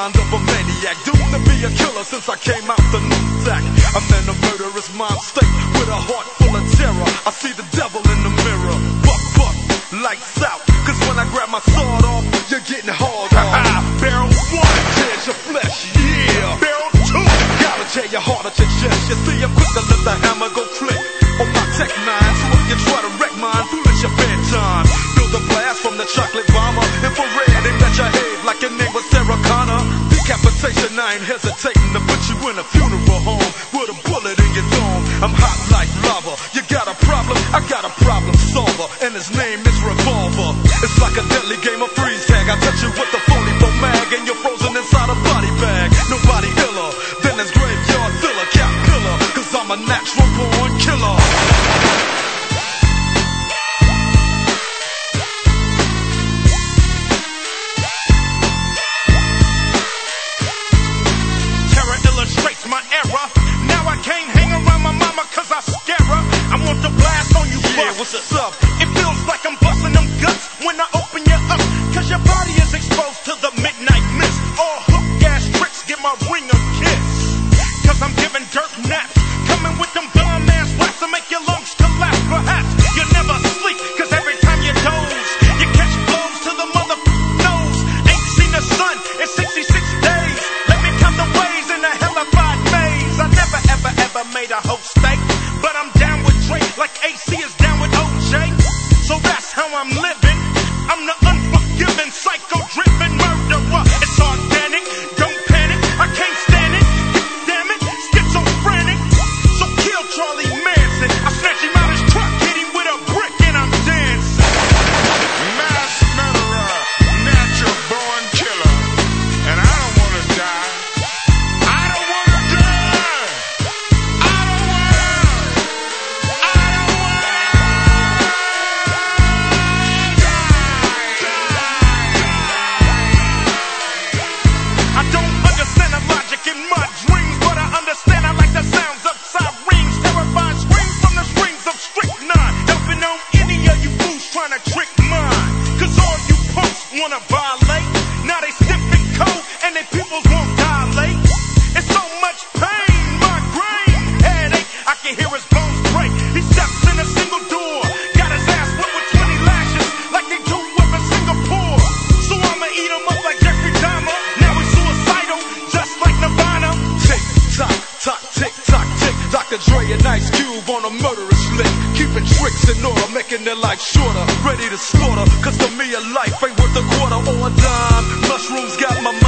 mind of a maniac, doomed to be a killer since I came out the new sack. I'm in a murderous mind state with a heart full of terror. I see the devil in the mirror. Buck, lights out. Cause when I grab my sword off, you're getting hard on. Barrel 1 tears your flesh, yeah. Barrel 2 gotta tear your heart at your chest. You see, I'm quick to let the hammer go click on my Tech 9, so if you try to wreck mine, foolish your bedtime. Feel the blast from the chocolate bomber. Infrared aimed at your head like your name was Sarah Connor. Decapitation, I ain't hesitating to put you in a funeral home with a bullet in your dome. I'm hot like lava. You got a problem? I got a problem solver, and his name is Revolver. It's like a deadly game of freeze tag. I touch you with the phony mag, and you're frozen inside a body bag. Nobody iller than this graveyard filler, cat killer. Cause I'm a natural born killer. Illustrates my error. Now I can't hang around my mama cause I scare her. I want to blast on you, yeah, bust. what's up? It feels like I'm busting them guts when I open you up. Cause your body is exposed to the midnight mist. All hook gas tricks, give my ring a kiss. Cause I'm giving dirt naps. Coming with them dumb ass raps to make your lungs collapse. Perhaps you'll never sleep cause every time you doze, you catch blows to the mother nose. Ain't seen the sun in 66 days. Let me count the ways in the hellified maze. I never ever made a hoe steak, but I'm down with Drake like AC is down with OJ. So that's how I'm living. I'm the unforgiving, psycho-driven murderer. It's organic, don't panic, I can't stand it. Damn it, schizophrenic. So kill Charlie Manson. I snatch him out his truck, hit him with a brick, and I'm dancing. Mass murderer, natural born killer, and I don't wanna die. I don't wanna die. I don't I don't understand the logic in my dreams, but I understand I like the sounds of sirens. Terrified screams from the strings of strychnine. Helping on any of you fools trying to trick mine. Cause all you punks wanna violate. Now they sniffing cold and they pupils won't dilate. It's so much pain, migraine, headache. I can hear his bones break. He steps in a single door. Got his ass whipped with 20 lashes like they do up in Singapore. So I'ma eat him up like Jeffrey Dahmer. Now he's suicidal, just like Nirvana. Tick tock, tick tock, tick. Dr. Dre and Ice Cube on a murderous lick. Keeping tricks in order, making their life shorter. Ready to slaughter, cause to me a life ain't worth a quarter or a dime. Mushrooms got my